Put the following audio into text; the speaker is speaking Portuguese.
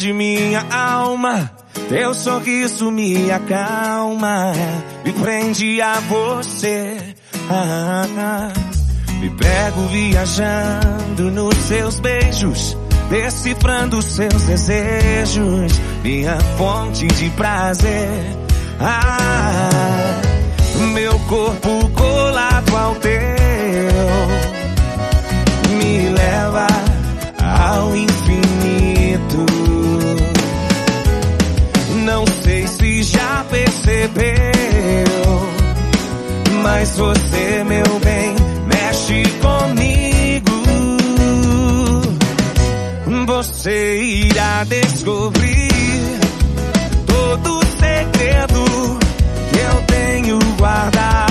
de minha alma. Teu sorriso me acalma, me prende a você. Me pego viajando nos seus beijos, decifrando seus desejos, minha fonte de prazer. Meu corpo colado ao teu me leva ao infinito. Não sei se já percebeu, mas você, meu bem, mexe comigo. Você irá descobrir todo o segredo que eu tenho guardado.